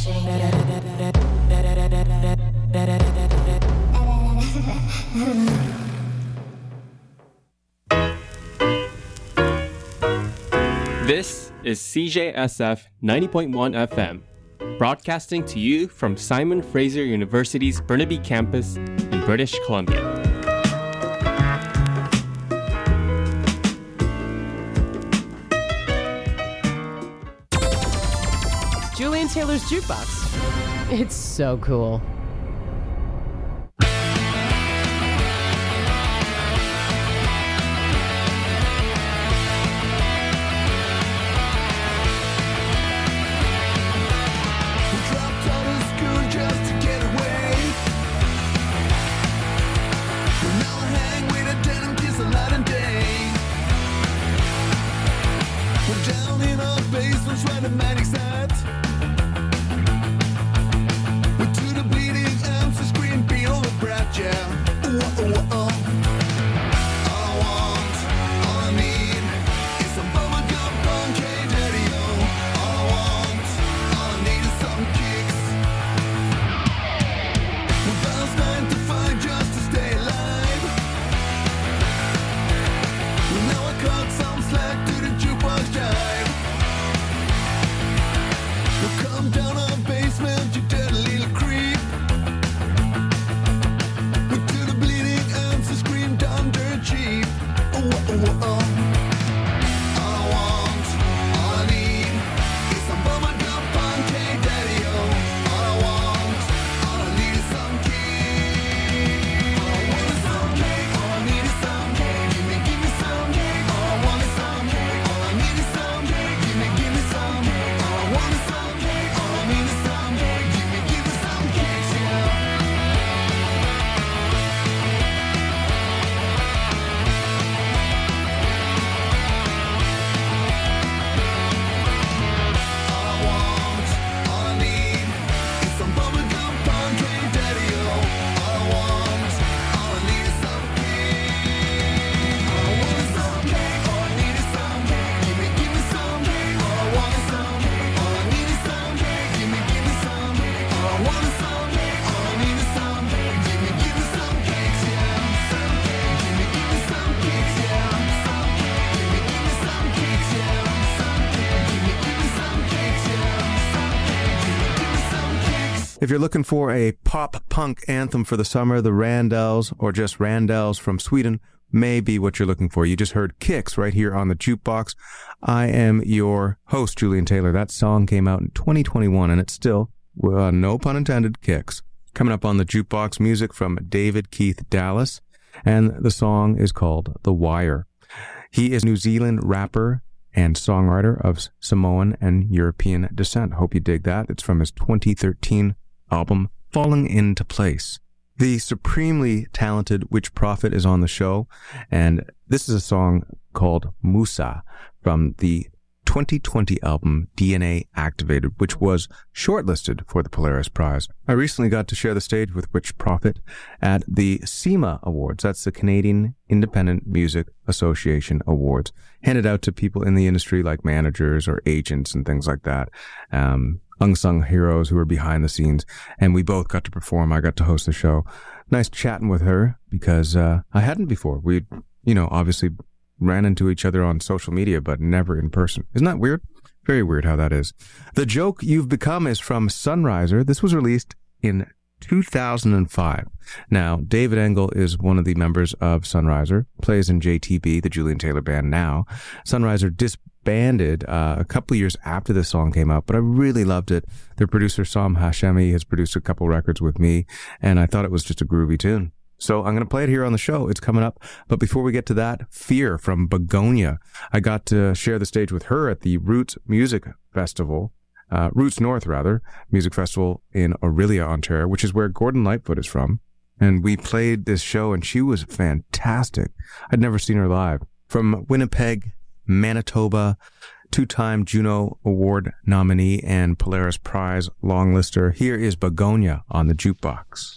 This is CJSF 90.1 FM, broadcasting to you from Simon Fraser University's Burnaby campus in British Columbia. Julian Taylor's Jukebox. It's so cool. If you're looking for a pop-punk anthem for the summer, the Randells, or just Randells from Sweden, may be what you're looking for. You just heard Kicks right here on the Jukebox. I am your host, Julian Taylor. That song came out in 2021, and it's still, no pun intended, Kicks. Coming up on the Jukebox, music from David Keith Dallas, and the song is called The Wire. He is a New Zealand rapper and songwriter of Samoan and European descent. Hope you dig that. It's from his 2013 album, Falling Into Place. The supremely talented Witch Prophet is on the show, and this is a song called Musa from the 2020 album DNA Activated, which was shortlisted for the Polaris Prize. I recently got to share the stage with Witch Prophet at the CIMA Awards. That's the Canadian Independent Music Association Awards, handed out to people in the industry like managers or agents and things like that. Unsung heroes who are behind the scenes, and we both got to perform. I got to host the show. Nice chatting with her because I hadn't before. We, obviously ran into each other on social media, but never in person. Isn't that weird? Very weird how that is. The Joke You've Become is from Sunriser. This was released in 2005. Now, David Engel is one of the members of Sunriser, plays in JTB, the Julian Taylor Band now. Sunriser disbanded a couple of years after this song came out, but I really loved it. Their producer, Sam Hashemi, has produced a couple records with me, and I thought it was just a groovy tune. So I'm going to play it here on the show. It's coming up. But before we get to that, Fear from Begonia. I got to share the stage with her at the Roots Music Festival, Roots North, Music Festival in Orillia, Ontario, which is where Gordon Lightfoot is from. And we played this show, and she was fantastic. I'd never seen her live. From Winnipeg, Manitoba, two-time Juno Award nominee and Polaris Prize longlister, here is Begonia on the Jukebox.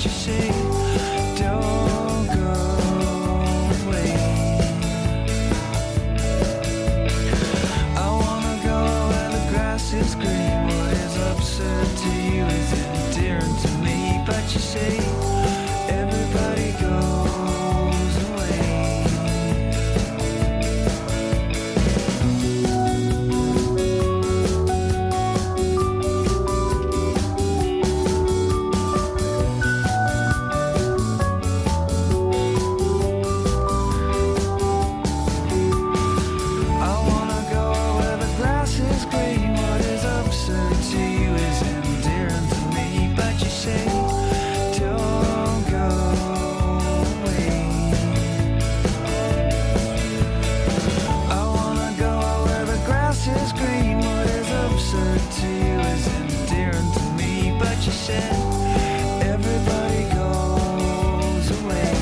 but you say, don't go away. I wanna go where the grass is green. What is absurd to you is endearing to me, but you say, everybody goes away. Everybody goes away.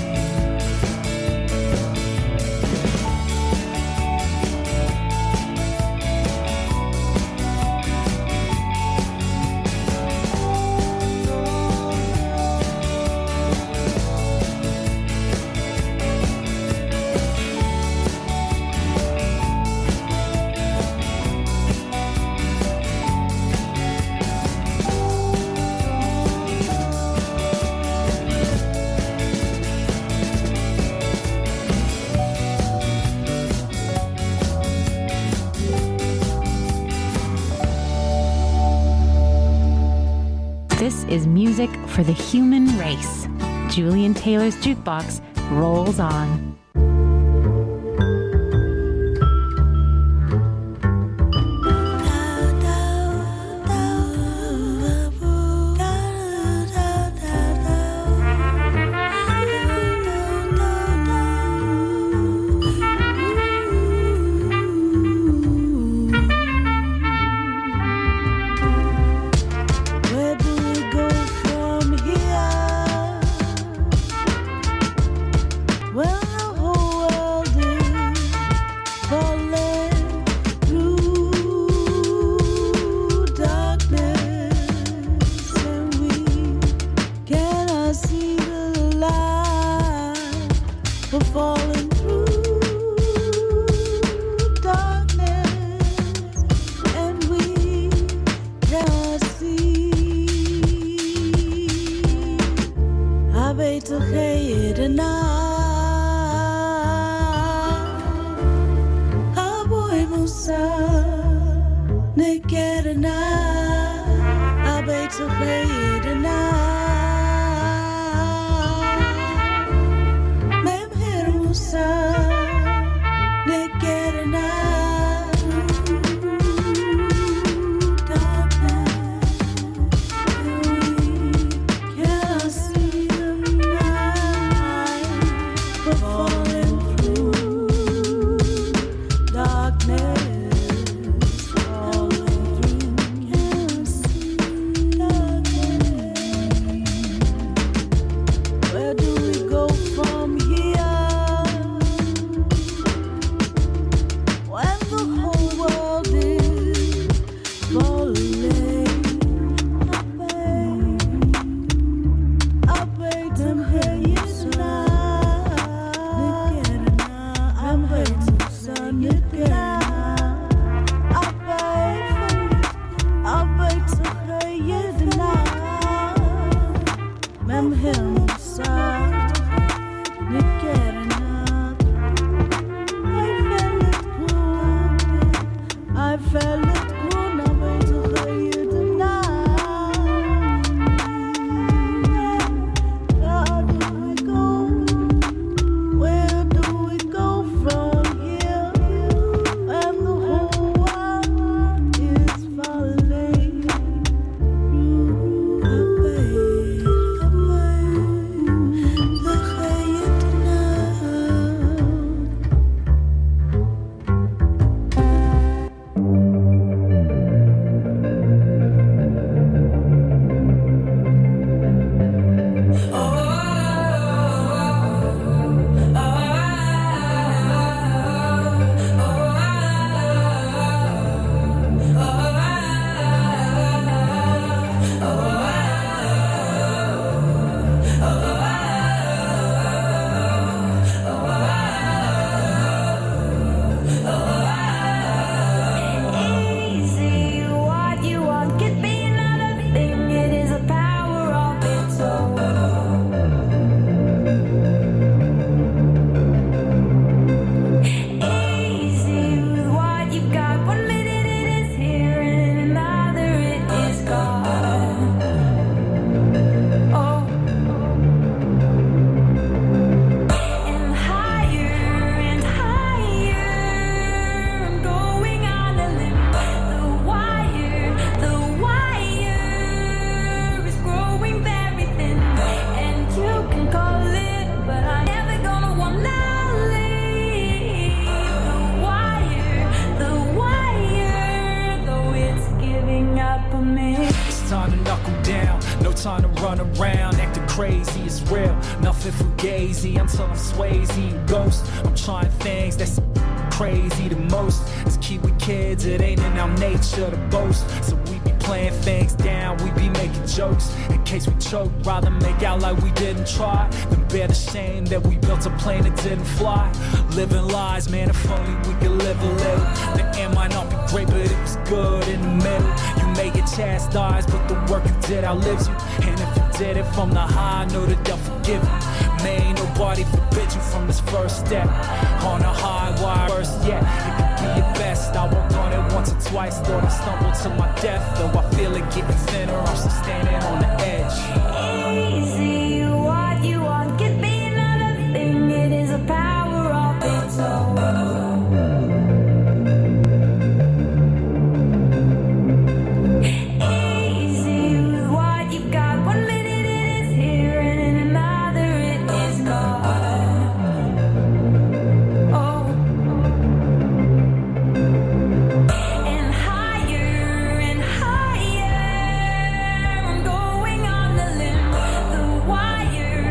This is music for the human race. Julian Taylor's Jukebox rolls on. trying to run around, acting crazy, it's real. Nothing fugazi until I'm Swayze and Ghost. I'm trying things that's crazy the most. It's Kiwi kids, it ain't in our nature to boast. So we be playing things down, we be making jokes. In case we choke, rather make out like we didn't try than bear the shame that we built a plane that didn't fly. Living lies, man, if only we could live a little. The end might not be great, but it was good in the middle. You may get chastised, but the work you did outlives you. And if you did it from the high, I know that they'll forgive you. May ain't nobody forbid you from this first step. On a high wire, first yet, it could be your best. I worked on it once or twice, thought I stumbled to my death. Though I feel it getting thinner, I'm still standing on the edge. Easy, what you want could be another thing. It is a power of its own. Easy, what you've got. 1 minute it is here, and in another it is gone. Oh. And higher and higher, I'm going on the limb. The wire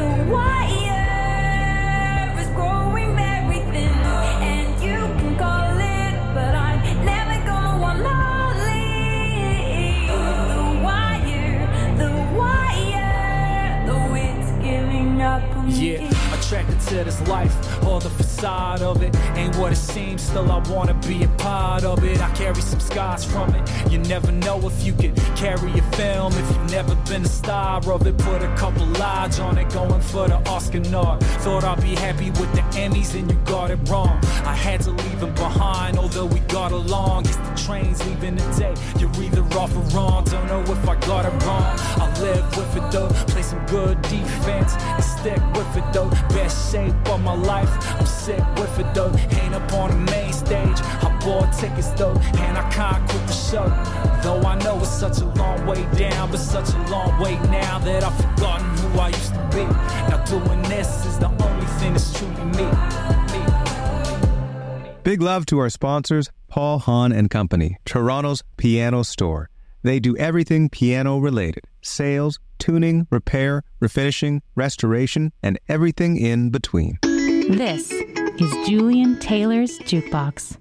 is growing very thin. And you can call it, but I'm never gonna wanna leave. The wire, though it's giving up on me. Yeah, attracted to this life, all the facade of it ain't what it seems. Still I wanna be a part of it. I carry some scars from it. You never know if you can carry a film if you've never been a star of it. Put a couple lodge on it, going for the Oscar nod. Thought I'd be happy with the Emmys and you got it wrong. I had to leave him behind, although we got along. It's the trains leaving today, you're either off or wrong. Don't know if I got it wrong. I live with it though, play some good defense and stick with it though. Best shape of my life, I'm sick with it though. Ain't up on the main stage, I bought tickets though, and I can't quit the show. Though I know it's such a long way down, but such a long way now that I've forgotten who I used to be. Now doing this is the only thing that's truly me. Big love to our sponsors, Paul Hahn and Company, Toronto's piano store. They do everything piano related: sales, tuning, repair, refinishing, restoration, and everything in between. This is Julian Taylor's Jukebox.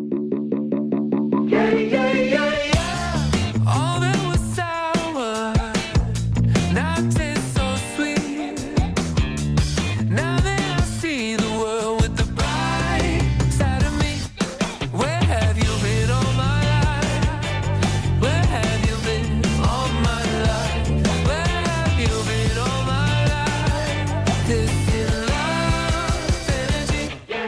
All that was sour now tastes so sweet. Now that I see the world with the bright side of me. Where have you been all my life? Where have you been all my life? Where have you been all my life? This is love energy.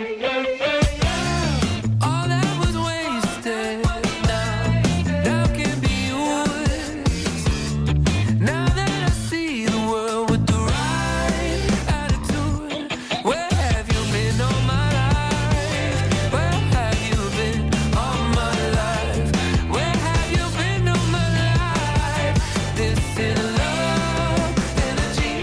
All that was wasted now can be yours. Now that I see the world with the right attitude. Where have you been all my life? Where have you been all my life? Where have you been all my life? This is love energy.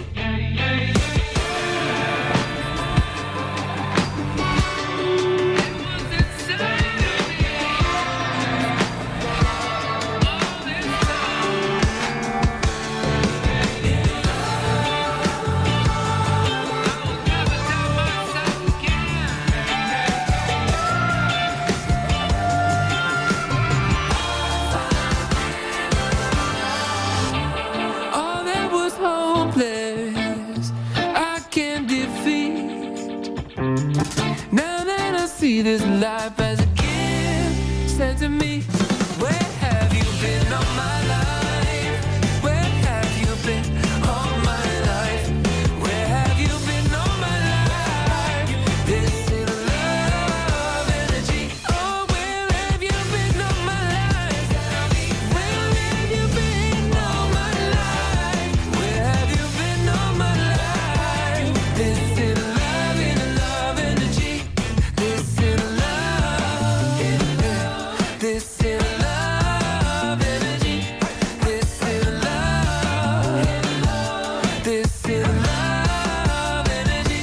All that was hopeless, I can defeat. Now that I see this life as a gift sent to me. Where have you been all my life? Where have you been all my life? Where have you been all my life? This is love energy. Oh, where have you been all my life? Where have you been all my life? Where have you been all my life? This is love energy. This is love. This is love energy. This is love. This is love energy.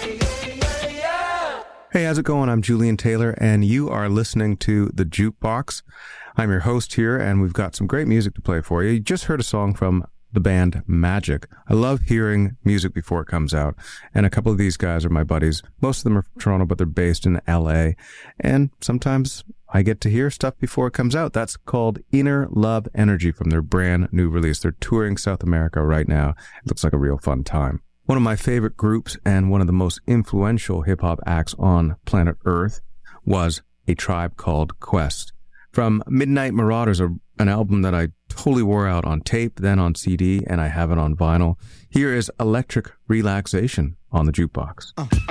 Hey, how's it going? I'm Julian Taylor, and you are listening to The Jukebox. I'm your host here, and we've got some great music to play for you. You just heard a song from the band Magic. I love hearing music before it comes out, and a couple of these guys are my buddies. Most of them are from Toronto, but they're based in LA, and sometimes I get to hear stuff before it comes out. That's called Inner Love Energy from their brand new release. They're touring South America right now. It looks like a real fun time. One of my favorite groups and one of the most influential hip-hop acts on planet Earth was A Tribe Called Quest. From Midnight Marauders, an album that I totally wore out on tape, then on CD, and I have it on vinyl. Here is Electric Relaxation on the Jukebox.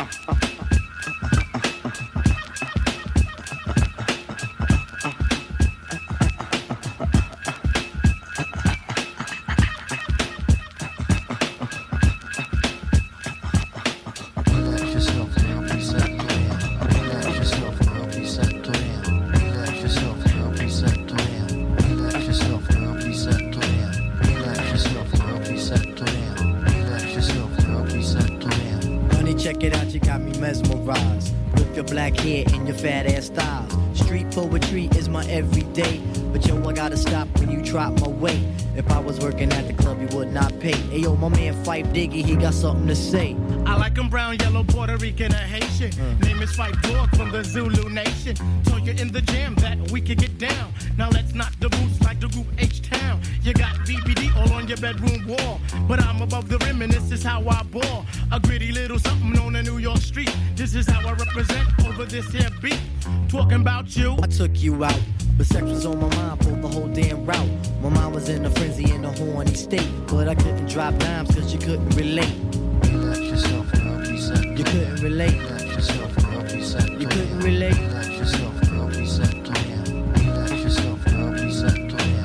Mesmerized with your black hair and your fat ass styles. Street poetry is my everyday, but yo, I gotta stop when you drop my weight. If I was working at the club, you would not pay. Hey yo, my man Phife Diggy, he got something to say. I like him brown, yellow, Puerto Rican, or Haitian. Name is Phife Dog from the Zulu Nation. Told you in the jam that we could get down. Now let's knock the boots like the group H-Town. You got BBD all on your bedroom wall, but I'm above the rim and this is how I ball. A gritty little something on a New York street. This is how I represent over this here beat. Talking about you, I took you out, but sex was on my mind for the whole damn route. My mind was in a frenzy in a horny state, but I couldn't drop dimes cause you couldn't relate. Relax yourself and help reset. You couldn't relate. Relax yourself and help reset. You couldn't relate. Relax yourself and help reset. Relax yourself and help reset.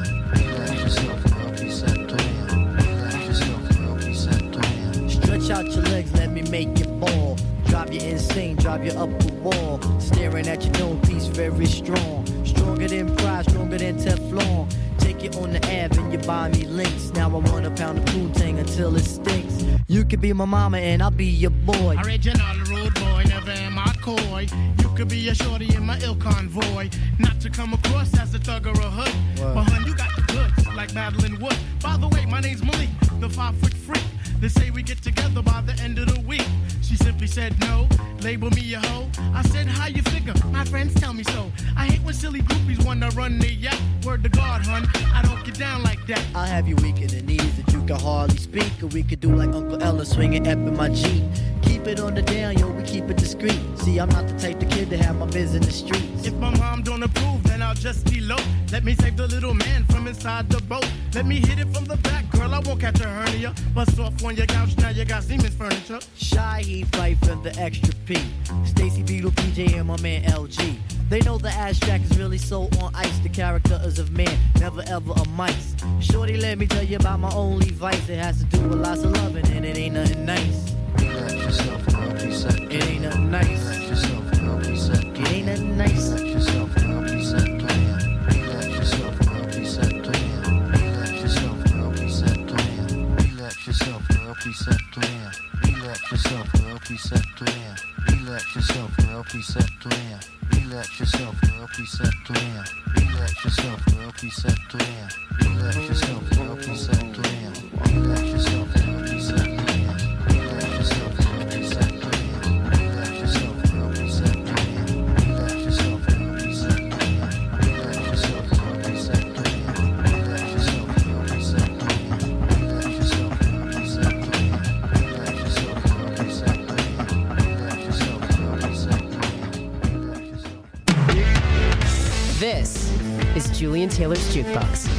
Relax yourself and help reset. Relax yourself and help reset. Stretch out your legs, let me make you ball. Drive you insane, drive you up the wall. Staring at your dome piece, very strong. Stronger than pride, stronger than Teflon. Take it on the Ave and you buy me links. Now I want a pound of Poontang until it stinks. You could be my mama and I'll be your boy. Original rude boy, never am I coy. You could be a shorty in my ill convoy. Not to come across as a thug or a hood. But hun, you got the goods, like Madeline Wood. By the way, my name's Malik, the 5-foot freak. They say we get together by the end of the week. She simply said no, label me a hoe. I said, how you figure? My friends tell me so. I hate when silly groupies wanna run their yacht. Word to God, hun, I don't get down like that. I'll have you weak in the knees that you can hardly speak. Or we could do like Uncle Ella swinging up in my Jeep. Keep it on the down, yo, we keep it discreet. See, I'm not the type of kid to have my biz in the streets. If my mom don't approve, then I'll just be low. Let me save the little man from inside the boat. Let me hit it from the back, girl, I won't catch a hernia. Bust off on your couch, now you got Siemens furniture. Shy, he Phife and the extra P. Stacy Beetle, PJ, and my man LG. They know the ass jack is really so on ice. The character is of man, never ever a mice. Shorty, let me tell you about my only vice. It has to do with lots of loving and it ain't nothing nice. Relax yourself and help reset. It ain't nothing nice. Relax yourself and help reset. It ain't nothing nice. Relax yourself and help reset. Relax yourself and help reset. Relax yourself and help reset. Relax yourself and help reset. Relax yourself and help reset. Relax yourself and help reset. Relax yourself and help reset. Relax yourself and help reset. Relax yourself and help reset. Relax yourself and help reset. Relax yourself and help reset. Relax yourself and help reset. Relax yourself and help reset. Relax yourself and help reset. Relax yourself and help reset. Relax yourself and help reset. Relax yourself and help reset. Relax yourself and help reset. This is Julian Taylor's Jukebox.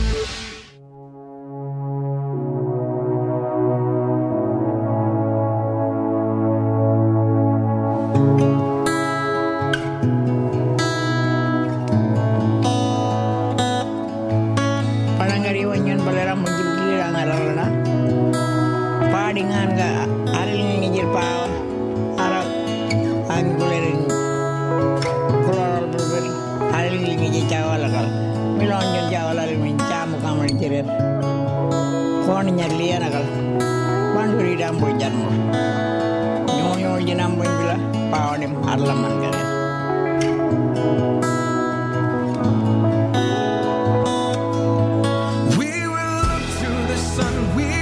Panangariwanyan balera menjulira ngaralana. Padingan ga alin ngijir pa ara anggulerin kolor berberi alin ngijir cawalagal milonyon cawalal min camu kamar jirer kon nyarliya nagal banduri dambo janmo nyonyo jinambo bila paonim arlaman gare. We will look to the sun. We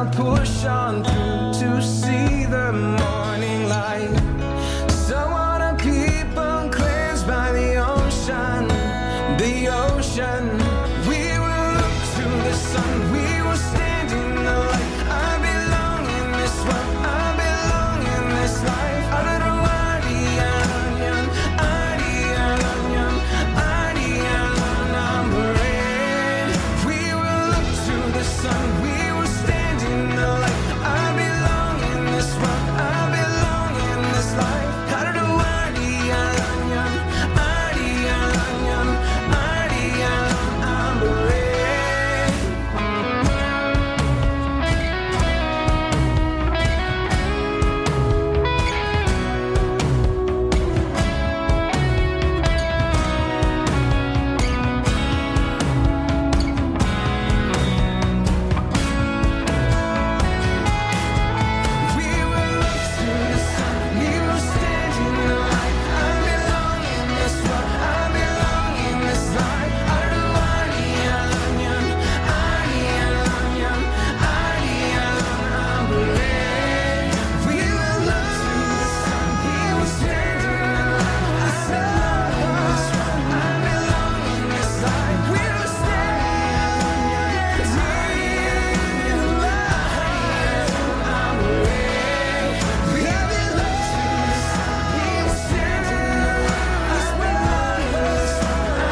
push on through to see the morning.